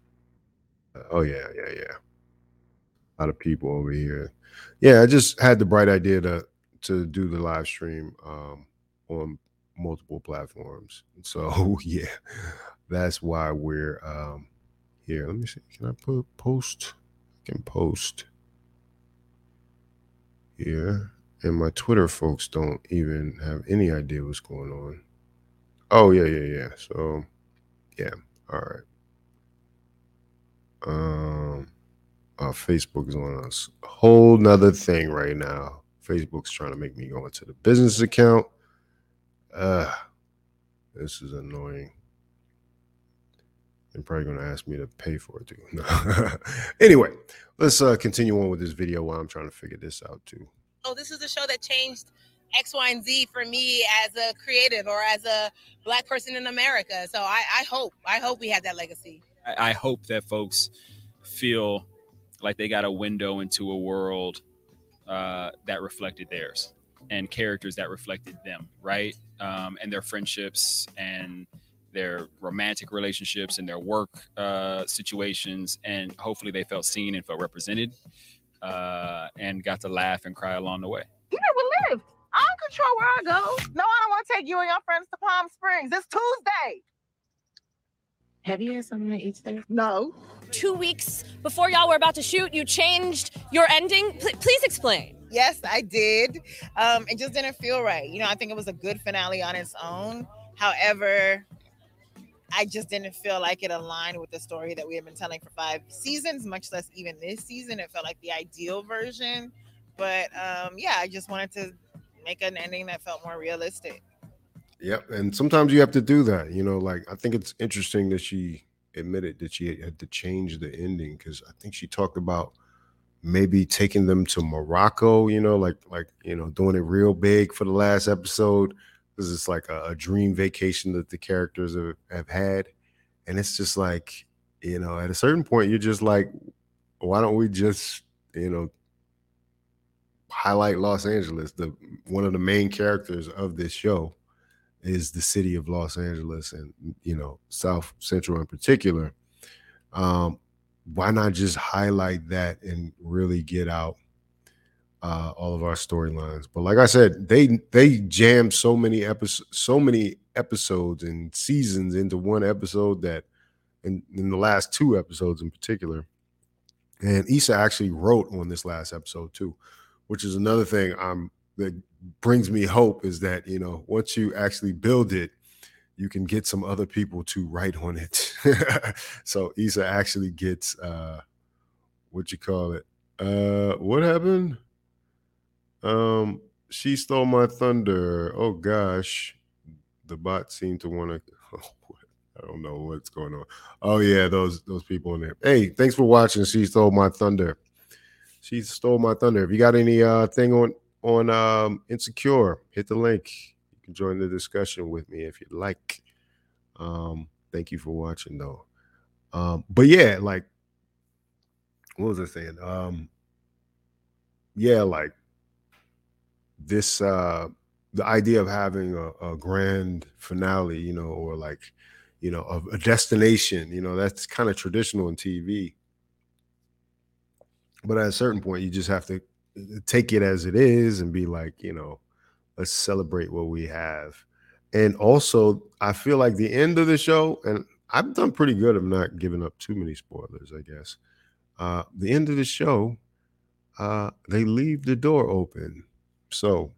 [SPEAKER 1] Oh, yeah, yeah, yeah. A lot of people over here. Yeah, I just had the bright idea to to do the live stream um, on multiple platforms. So, yeah, that's why we're um, here. Let me see. Can I put post? I can post here. And my Twitter folks don't even have any idea what's going on. Oh, yeah, yeah, yeah. So, yeah. All right. Um, uh, Facebook is on a whole nother thing right now. Facebook's trying to make me go into the business account. Uh, this is annoying. They're probably going to ask me to pay for it too. No. Anyway, let's uh, continue on with this video while I'm trying to figure this out too.
[SPEAKER 7] Oh, this is a show that changed X, Y, and Z for me as a creative or as a Black person in America. So I, I hope, I hope we have that legacy.
[SPEAKER 5] I hope that folks feel like they got a window into a world uh, that reflected theirs and characters that reflected them, right? Um, and their friendships and their romantic relationships and their work uh, situations. And hopefully they felt seen and felt represented uh, and got to laugh and cry along the way.
[SPEAKER 10] You never lived. I don't control where I go. No, I don't want to take you and your friends to Palm Springs. It's Tuesday.
[SPEAKER 3] Have you had something to eat today?
[SPEAKER 10] No.
[SPEAKER 4] Two weeks before y'all were about to shoot, you changed your ending. P- please explain.
[SPEAKER 2] Yes, I did. Um, it just didn't feel right. You know, I think it was a good finale on its own. However, I just didn't feel like it aligned with the story that we have been telling for five seasons, much less even this season. It felt like the ideal version. But um, yeah, I just wanted to make an ending that felt more realistic.
[SPEAKER 1] Yep. And sometimes you have to do that. You know, like I think it's interesting that she admitted that she had to change the ending, because I think she talked about maybe taking them to Morocco, you know, like like you know, doing it real big for the last episode, because it's like a, a dream vacation that the characters have, have had. And it's just like, you know, at a certain point, you're just like, why don't we just, you know, highlight Los Angeles? The one of the main characters of this show is the city of Los Angeles, and you know, South Central in particular. Um, why not just highlight that and really get out uh, all of our storylines? But like I said, they they jammed so many episodes, so many episodes and seasons into one episode, that in, in the last two episodes in particular. And Issa actually wrote on this last episode too, which is another thing I'm that brings me hope, is that, you know, once you actually build it, you can get some other people to write on it. So Issa actually gets uh what you call it. Uh what happened? Um she stole my thunder. Oh gosh. The bot seemed to want to I don't know what's going on. Oh yeah, those those people in there. Hey, thanks for watching. She stole my thunder. She stole my thunder. If you got any uh thing on on um Insecure, hit the link. You can join the discussion with me if you'd like. Um thank you for watching though. Um but yeah, like what was I saying? Um yeah, like this uh the idea of having a, a grand finale, you know, or like, you know, of a destination, you know, that's kind of traditional in T V. But at a certain point, you just have to take it as it is and be like, you know, let's celebrate what we have. And also, I feel like the end of the show, and I've done pretty good of not giving up too many spoilers, I guess. Uh, the end of the show, uh, they leave the door open. So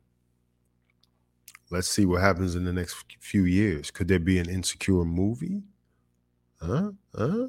[SPEAKER 1] let's see what happens in the next few years. Could there be an Insecure movie? Huh? Huh?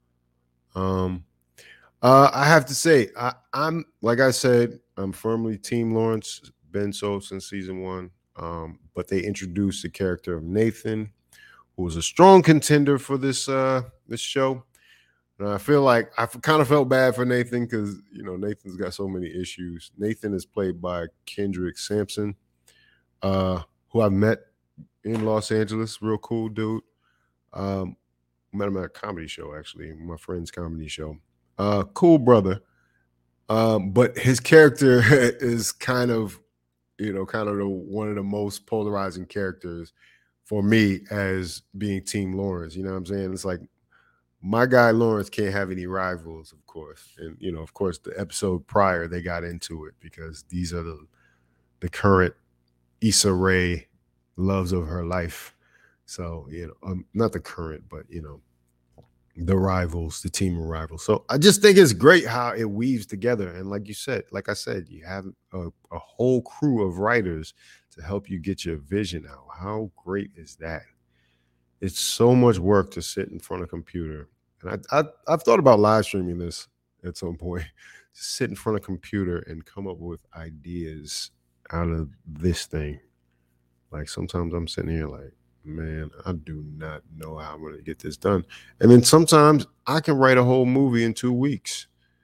[SPEAKER 1] Um, uh, I have to say, I, I'm like I said, I'm firmly Team Lawrence Benso since season one. Um, but they introduced the character of Nathan, who was a strong contender for this uh this show. And I feel like I kind of felt bad for Nathan, because you know Nathan's got so many issues. Nathan is played by Kendrick Sampson, uh, who I met in Los Angeles. Real cool dude. Um, met him at a comedy show, actually, my friend's comedy show. Uh, cool brother. Um, but his character is kind of, you know, kind of the, one of the most polarizing characters for me as being Team Lawrence. You know what I'm saying? It's like my guy Lawrence can't have any rivals, of course. And, you know, of course, the episode prior, they got into it because these are the the current Issa Rae loves of her life. So, you know, um, not the current, but, you know, the rivals, the team of rivals. So I just think it's great how it weaves together. And like you said, like I said, you have a, a whole crew of writers to help you get your vision out. How great is that? It's so much work to sit in front of a computer. And I, I, I've thought about live streaming this at some point. Just sit in front of a computer and come up with ideas out of this thing. Like sometimes I'm sitting here like, man, I do not know how I'm going to get this done. And then sometimes I can write a whole movie in two weeks.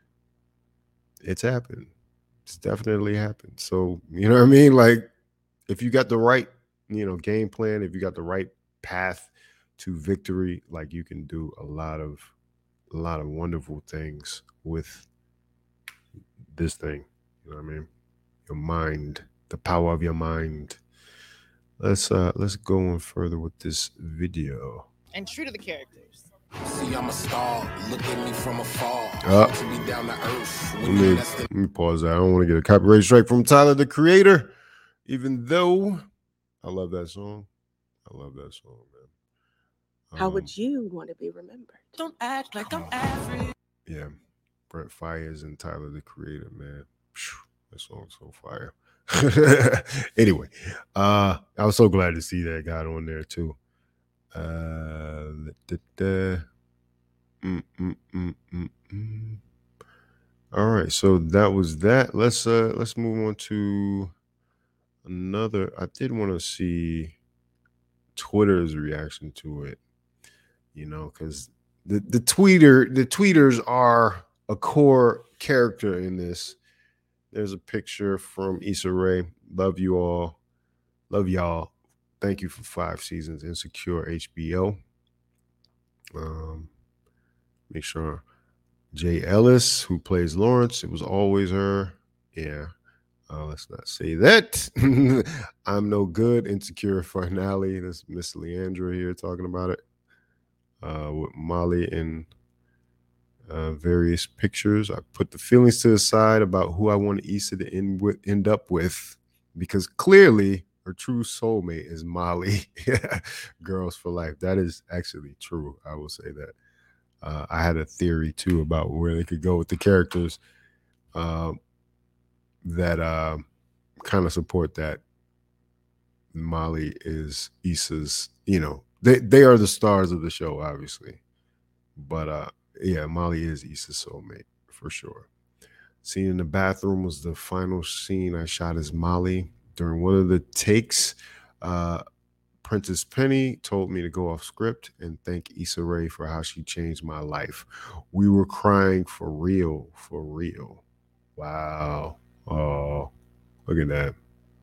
[SPEAKER 1] It's happened. It's definitely happened. So, you know what I mean? Like if you got the right, you know, game plan, if you got the right path to victory, like you can do a lot of, a lot of wonderful things with this thing. You know what I mean? Your mind, the power of your mind. Let's uh let's go on further with this video.
[SPEAKER 2] And true to the characters.
[SPEAKER 13] See, I'm a star. Look at me from afar.
[SPEAKER 1] Uh,
[SPEAKER 13] To be down to earth.
[SPEAKER 1] let me let me pause that. I don't want to get a copyright strike from Tyler the Creator, even though I love that song. I love that song, man.
[SPEAKER 3] How
[SPEAKER 1] Um,
[SPEAKER 3] would you want to be remembered?
[SPEAKER 14] Don't act like I'm average.
[SPEAKER 1] Yeah, Brent Fires and Tyler the Creator, man. Phew. That song's so fire. Anyway, uh, I was so glad to see that got on there too. Uh, da, da, mm, mm, mm, mm, mm. All right, so that was that. Let's uh let's move on to another. I did want to see Twitter's reaction to it, you know, because the the tweeter the tweeters are a core character in this. There's a picture from Issa Rae. Love you all. Love y'all. Thank you for five seasons. Insecure H B O. Um, make sure Jay Ellis, who plays Lawrence, it was always her. Yeah. Uh, let's not say that. I'm no good. Insecure finale. That's Miss Leandra here talking about it. Uh, with Molly and uh, various pictures. I put the feelings to the side about who I want Issa to end with, end up with, because clearly her true soulmate is Molly. Girls for life. That is actually true. I will say that. Uh, I had a theory too about where they could go with the characters uh, that uh, kind of support that. Molly is Issa's, you know, they, they are the stars of the show, obviously. But uh, yeah, Molly is Issa's soulmate for sure. Scene in the bathroom was the final scene I shot as Molly. During one of the takes, uh, Prentice Penny told me to go off script and thank Issa Rae for how she changed my life. We were crying for real, for real. Wow. Oh, look at that.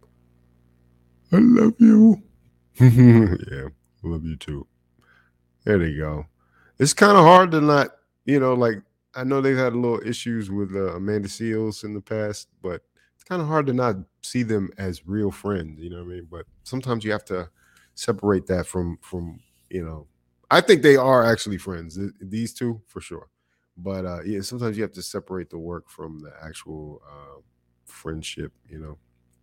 [SPEAKER 1] I love you. Yeah, I love you too. There they go. It's kind of hard to not, you know, like, I know they've had a little issues with uh, Amanda Seales in the past, but it's kind of hard to not see them as real friends, you know what I mean? But sometimes you have to separate that from, from you know, I think they are actually friends, th- these two for sure. But uh, yeah, sometimes you have to separate the work from the actual uh, friendship, you know,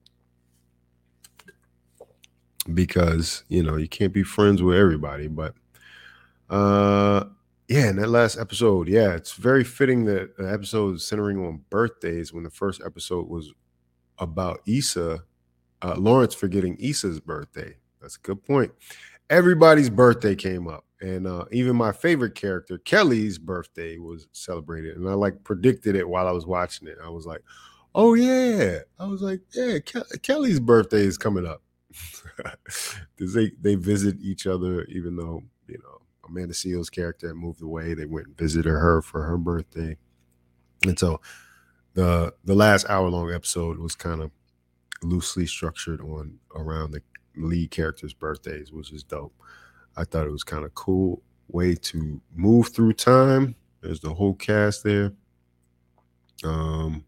[SPEAKER 1] because, you know, you can't be friends with everybody. But uh, yeah, in that last episode, yeah, it's very fitting that the episode is centering on birthdays when the first episode was about Issa, uh, Lawrence forgetting Issa's birthday. That's a good point. Everybody's birthday came up, and uh, even my favorite character, Kelly's birthday, was celebrated, and I like predicted it while I was watching it. I was like, "Oh yeah!" I was like, "Yeah, Ke- Kelly's birthday is coming up." Because they they visit each other, even though you know Amanda Seales' character had moved away. They went and visited her for her birthday, and so the the last hour long episode was kind of loosely structured on around the lead characters' birthdays, which is dope. I thought it was kind of cool way to move through time. There's the whole cast there. Um,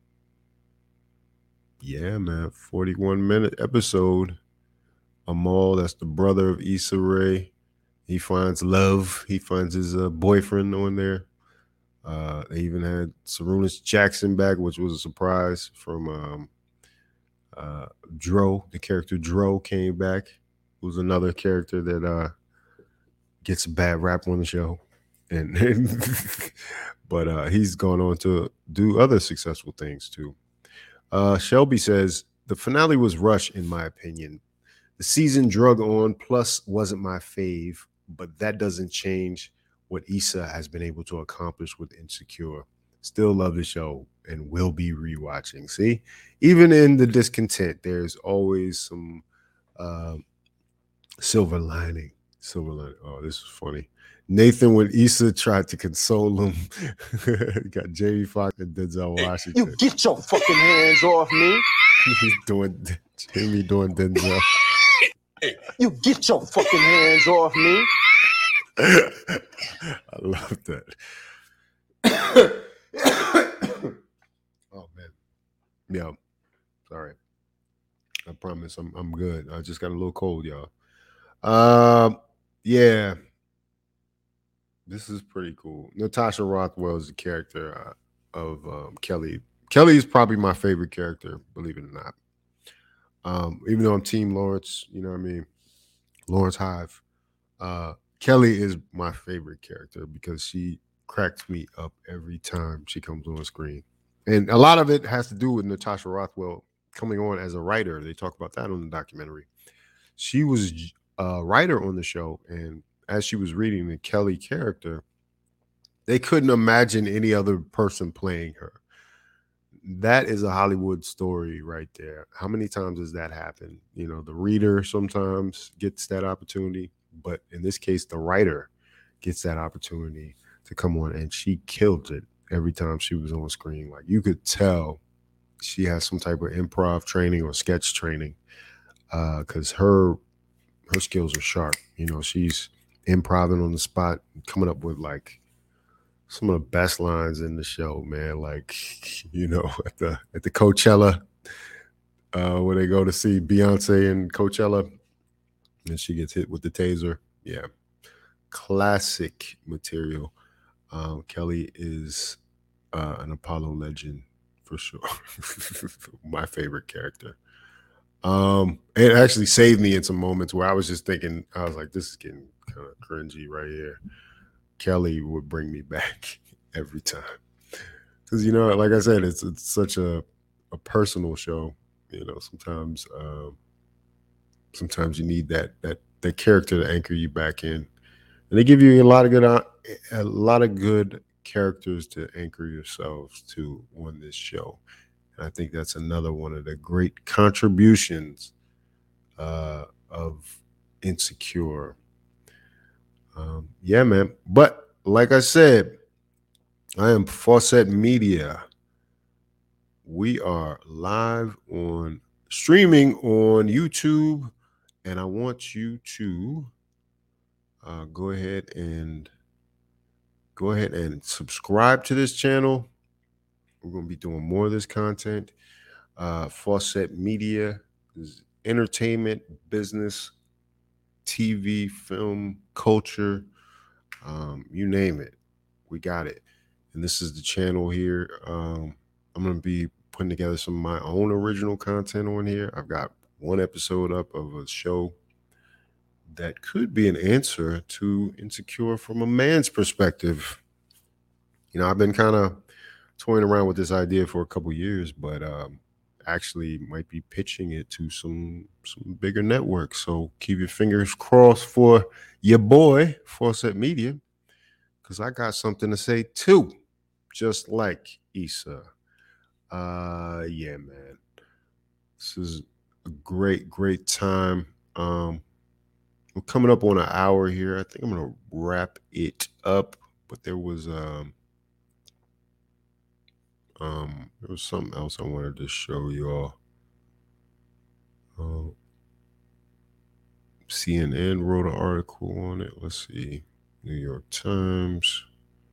[SPEAKER 1] yeah, man, forty-one minute episode. Amal, that's the brother of Issa Rae. He finds love. He finds his uh, boyfriend on there. Uh, they even had Sarunas Jackson back, which was a surprise from um, uh, Dro. The character Dro came back. Who's another character that uh, gets a bad rap on the show, and but uh, he's gone on to do other successful things too. Uh, Shelby says the finale was rushed, in my opinion. The season drug on, plus wasn't my fave, but that doesn't change what Issa has been able to accomplish with Insecure. Still love the show and will be rewatching. See, even in the discontent, there's always some uh, silver lining. Silver lining. Oh, this is funny. Nathan, when Issa tried to console him, got Jamie Foxx and Denzel Washington.
[SPEAKER 14] You get your fucking hands off me.
[SPEAKER 1] He's doing Jamie doing Denzel.
[SPEAKER 14] You get your fucking hands off me.
[SPEAKER 1] I love that. Oh man. Yeah. Sorry. I promise I'm I'm good. I just got a little cold, y'all. Um, yeah. This is pretty cool. Natasha Rothwell is the character uh, of um, Kelly. Kelly is probably my favorite character, believe it or not. Um, even though I'm Team Lawrence, you know what I mean? Lawrence Hive. Uh, Kelly is my favorite character because she cracks me up every time she comes on screen. and a lot of it has to do with Natasha Rothwell coming on as a writer. They talk about that on the documentary. She was a writer on the show, and as she was reading the Kelly character, they couldn't imagine any other person playing her. That is a Hollywood story right there. How many times does that happen? You know, the reader sometimes gets that opportunity, but in this case, the writer gets that opportunity to come on, and she killed it every time she was on screen. Like, you could tell she has some type of improv training or sketch training, because uh, her her skills are sharp. You know, she's improvising on the spot, coming up with like some of the best lines in the show, man. Like, you know, at the at the Coachella, uh, where they go to see Beyonce and Coachella, and she gets hit with the taser. Yeah, classic material. Um, Kelly is uh, an Apollo legend for sure. My favorite character. Um, it actually saved me in some moments where I was just thinking, I was like, this is getting kind of cringy right here. Kelly would bring me back every time. Because, you know, like I said, it's it's such a, a personal show. You know, sometimes um, sometimes you need that that that character to anchor you back in. And they give you a lot of good a lot of good characters to anchor yourselves to on this show. And I think that's another one of the great contributions uh, of Insecure. Um, yeah, man. But like I said, I am Fawcett Media. We are live on streaming on YouTube, and I want you to uh, go ahead and go ahead and subscribe to this channel. We're going to be doing more of this content. Uh, Fawcett Media is entertainment, business, T V, film, culture, um, you name it. We got it. And this is the channel here. Um, I'm going to be putting together some of my own original content on here. I've got one episode up of a show that could be an answer to Insecure from a man's perspective. You know, I've been kind of toying around with this idea for a couple years, but um, actually might be pitching it to some some bigger networks. So keep your fingers crossed for your boy, Fawcett Media, because I got something to say too, just like Issa. Uh, yeah, man. This is a great, great time. Um, we're coming up on an hour here. I think I'm gonna wrap it up, but there was um Um, there was something else I wanted to show y'all. Uh, C N N wrote an article on it. Let's see. New York Times.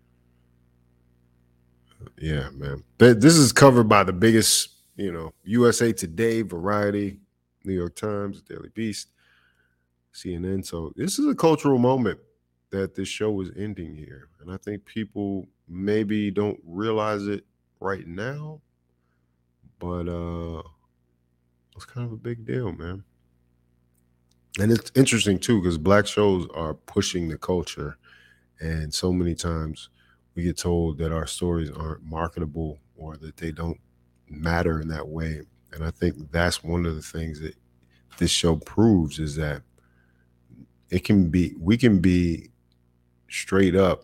[SPEAKER 1] Yeah, man. But this is covered by the biggest, you know, U S A Today, Variety, New York Times, Daily Beast, C N N. So this is a cultural moment that this show is ending here. And I think people maybe don't realize it right now, but uh it's kind of a big deal, man. And it's interesting too, because black shows are pushing the culture, and so many times we get told that our stories aren't marketable or that they don't matter in that way. And I think that's one of the things that this show proves, is that it can be, we can be straight up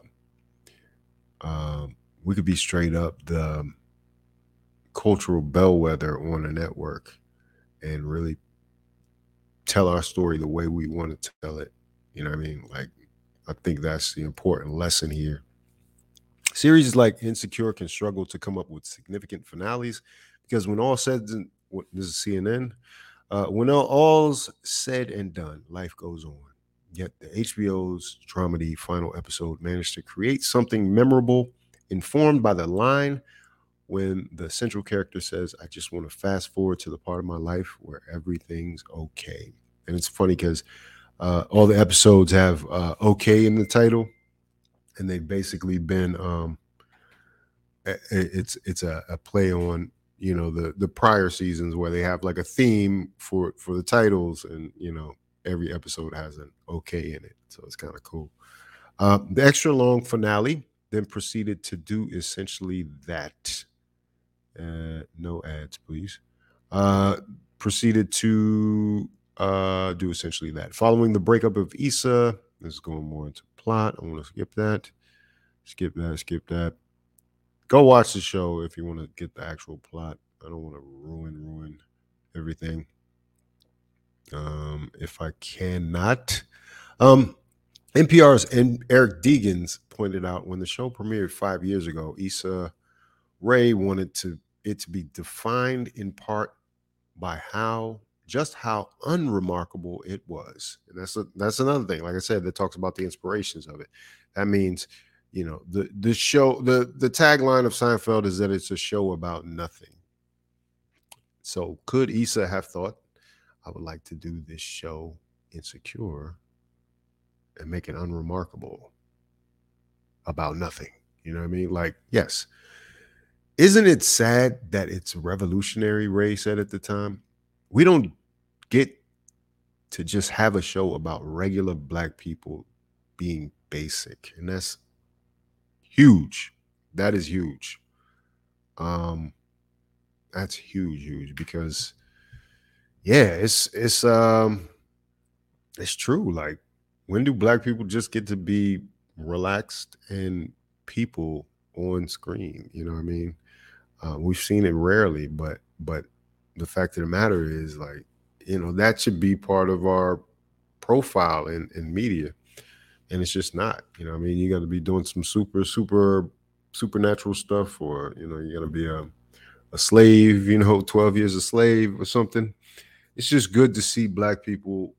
[SPEAKER 1] um we could be straight up the cultural bellwether on a network and really tell our story the way we want to tell it. You know what I mean? Like, I think that's the important lesson here. Series like Insecure can struggle to come up with significant finales because when all said and this is C N N, uh, when all, all's said and done, life goes on. Yet the H B O's dramedy final episode managed to create something memorable, informed by the line when the central character says, I just want to fast forward to the part of my life where everything's okay. And it's funny because uh, all the episodes have uh, okay in the title, and they've basically been, um, it's it's a, a play on, you know, the, the prior seasons where they have like a theme for, for the titles, and, you know, every episode has an okay in it. So it's kind of cool. Uh, the extra long finale then proceeded to do essentially that. Uh, no ads, please. Uh, proceeded to uh, do essentially that. Following the breakup of Issa, this is going more into plot. I want to skip that. Skip that. Skip that. Go watch the show if you want to get the actual plot. I don't want to ruin, ruin everything. Um, if I cannot. Um, N P R's and Eric Deegans pointed out when the show premiered five years ago, Issa Rae wanted to it to be defined in part by how just how unremarkable it was. And that's a, that's another thing. Like I said, that talks about the inspirations of it. That means, you know, the the show, the the tagline of Seinfeld is that it's a show about nothing. So could Issa have thought, I would like to do this show Insecure and make it unremarkable about nothing? You know what I mean? Like, yes. Isn't it sad that it's revolutionary, Ray said at the time? We don't get to just have a show about regular Black people being basic. And that's huge. That is huge. Um, that's huge, huge, because yeah, it's it's um it's true. Like, when do Black people just get to be relaxed and people on screen? You know what I mean? Uh, we've seen it rarely, but but the fact of the matter is, like, you know, that should be part of our profile in, in media. And it's just not. You know what I mean? You got to be doing some super, super, supernatural stuff, or, you know, you got to be a, a slave, you know, twelve years a slave or something. It's just good to see Black people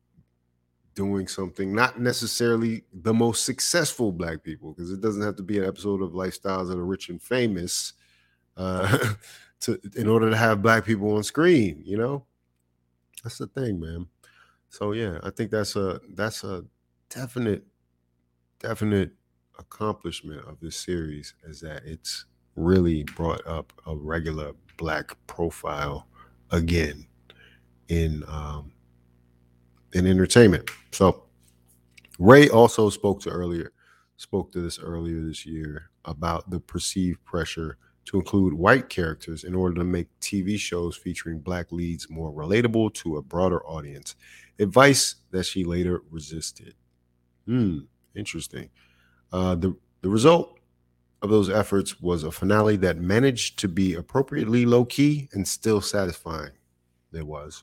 [SPEAKER 1] doing something, not necessarily the most successful Black people, because it doesn't have to be an episode of Lifestyles of the Rich and Famous uh, to in order to have Black people on screen. You know, that's the thing, man. So yeah, I think that's a that's a definite definite accomplishment of this series, is that it's really brought up a regular Black profile again in um, in entertainment. So Ray also spoke to earlier, spoke to this earlier this year about the perceived pressure to include white characters in order to make T V shows featuring Black leads more relatable to a broader audience. Advice that she later resisted. Hmm, interesting. Uh, the, the result of those efforts was a finale that managed to be appropriately low-key and still satisfying. It was.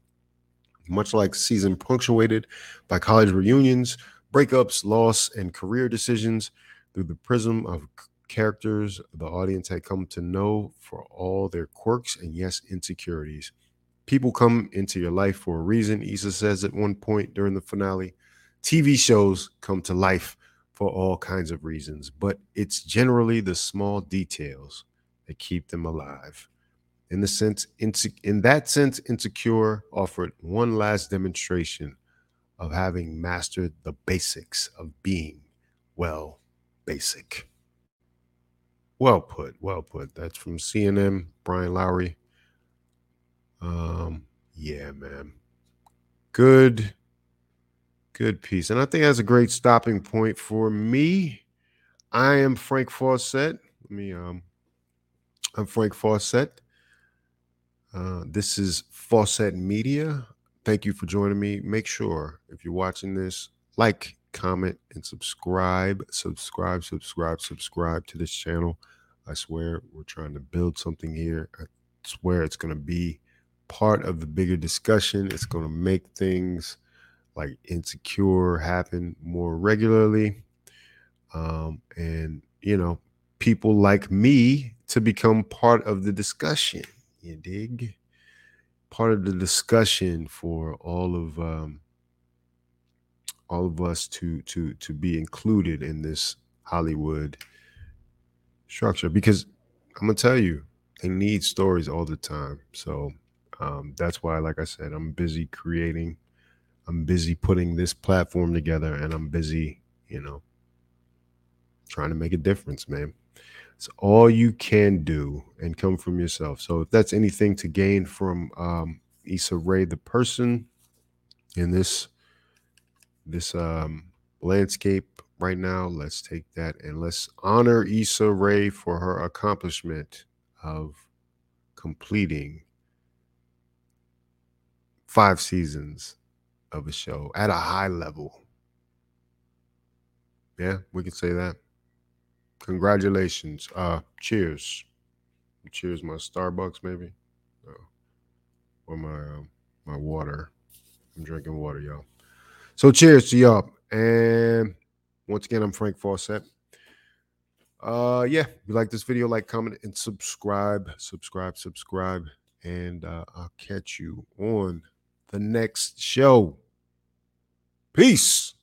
[SPEAKER 1] Much like season punctuated by college reunions, breakups, loss, and career decisions, through the prism of characters the audience had come to know for all their quirks and, yes, insecurities. People come into your life for a reason, Issa says at one point during the finale. T V shows come to life for all kinds of reasons, but it's generally the small details that keep them alive. In the sense, in that sense, Insecure offered one last demonstration of having mastered the basics of being, well, basic. Well put, well put. That's from C N N, Brian Lowry. Um, yeah, man. Good, good piece. And I think that's a great stopping point for me. I am Frank Fawcett. Let me, um, I'm Frank Fawcett. Uh, this is Fawcett Media. Thank you for joining me. Make sure, if you're watching this, like, comment, and subscribe. Subscribe, subscribe, subscribe to this channel. I swear we're trying to build something here. I swear it's going to be part of the bigger discussion. It's going to make things like Insecure happen more regularly. Um, and, you know, people like me to become part of the discussion. You dig? Part of the discussion for all of um, all of us to to to be included in this Hollywood structure, because I'm gonna tell you, they need stories all the time. So um, that's why, like I said, I'm busy creating, I'm busy putting this platform together, and I'm busy, you know, trying to make a difference, man. It's all you can do, and come from yourself. So if that's anything to gain from um, Issa Rae, the person in this this um, landscape right now, let's take that and let's honor Issa Rae for her accomplishment of completing five seasons of a show at a high level. Yeah, we can say that. Congratulations. Uh, cheers. Cheers, my Starbucks, maybe, uh, or my um, my water. I'm drinking water, y'all. So cheers to y'all. And once again, I'm Frank Fawcett. Uh, yeah, if you like this video, like, comment, and subscribe, subscribe, subscribe, and uh, I'll catch you on the next show. Peace.